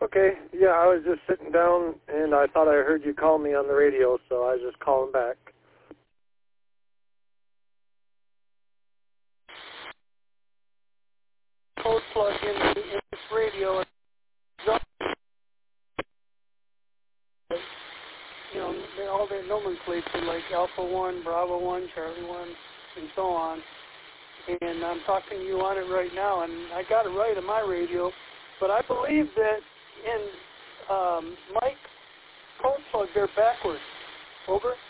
Okay, yeah, I was just sitting down, and I thought I heard you call me on the radio, so I was just calling back. Code plug in this radio, you know, all their nomenclature, like Alpha 1, Bravo 1, Charlie 1, and so on. And I'm talking to you on it right now, and I got it right on my radio, but I believe that in Mike code plug, they're backwards. Over?